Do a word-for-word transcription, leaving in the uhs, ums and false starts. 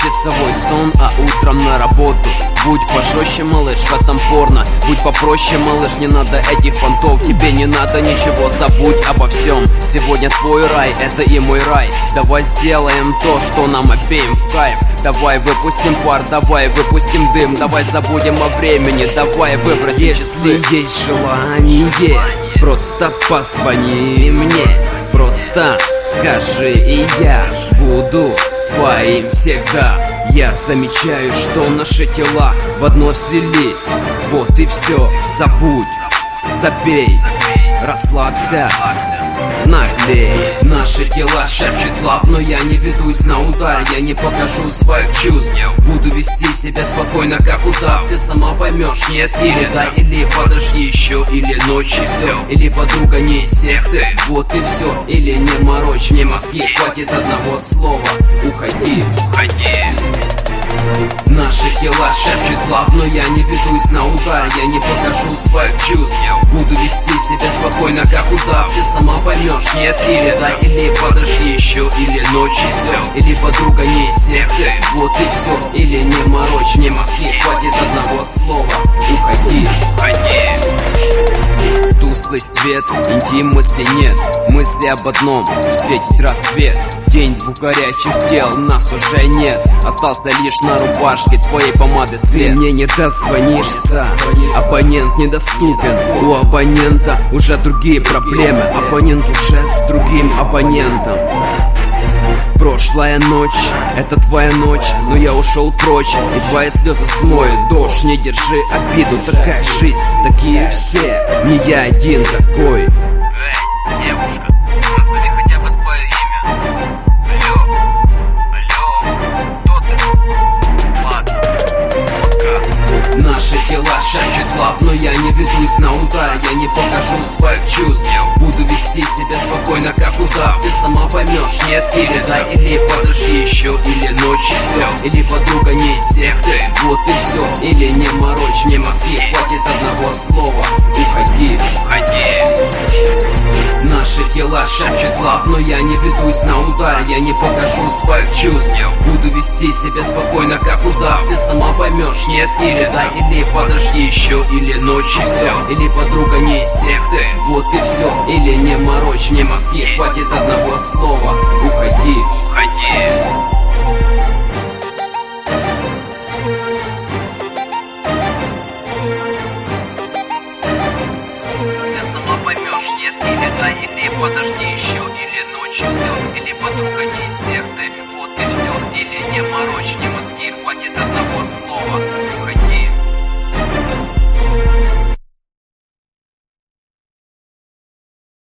Часовой сон, а утром на работу. Будь пожестче, малыш, в этом порно. Будь попроще, малыш, не надо этих понтов. Тебе не надо ничего, забудь обо всем. Сегодня твой рай, это и мой рай. Давай сделаем то, что нам обеим в кайф. Давай выпустим пар, давай выпустим дым. Давай забудем о времени, давай выбросим часы. Если есть желание, просто позвони мне. Просто скажи, и я буду твоим всегда. Я замечаю, что наши тела в одно слились. Вот и все, забудь, забей, расслабься, наглей. Наши тела шепчут лав, но я не ведусь на удар. Я не покажу своих чувств. Буду вести себя спокойно, как удав. Ты сама поймешь, нет или да, или подожди еще, или ночью все, или подруга не из секты. Вот и все, или не морочь мне мозги. Хватит одного слова, уходи, уходи. Наши тела шепчут лав, но я не ведусь на удар. Я не покажу своих чувств. Буду вести себя спокойно, как удав. Ты сама поймешь, нет или да, или подожди еще, или ночью все, или подруга не из секты. Вот и все, или не морочь мне мозги. Хватит одного слова, уходи, уходи. Тусклый свет, интим мысли нет. Мысли об одном, встретить рассвет. День двух горячих тел, нас уже нет. Остался лишь на рубашке твоей помады след. Ты мне не дозвонишься, абонент недоступен. У абонента уже другие проблемы. Абонент уже с другим абонентом. Прошлая ночь, это твоя ночь, но я ушел прочь, и твои слезы смоют дождь. Не держи обиду, такая жизнь, такие все, не я один такой. Эй, девушка, назови хотя бы свое имя. Алло, алло, кто ты? Ладно, пока. Наши тела шепчут лав, но я не ведусь на удар. Я не покажу своих чувств. Буду вести себя спокойно, как удав. Ты сама поймешь, нет или да, или подожди еще, или ночью все, или подруга не из секты. Вот и все, или не морочь мне мозги. Хватит одного слова, уходи, Уходи. Наши тела шепчут лав, но я не ведусь на удар. Я не покажу своих чувств. Буду вести себя спокойно, как удав. Ты сама поймешь, нет или да, или подожди еще, или ночью все, или подруга не из секты. Вот и все, или не морочь мне мозги. Хватит одного слова, уходи, Уходи. Ты сама поймешь, нет или да, или подожди еще, или ночью все.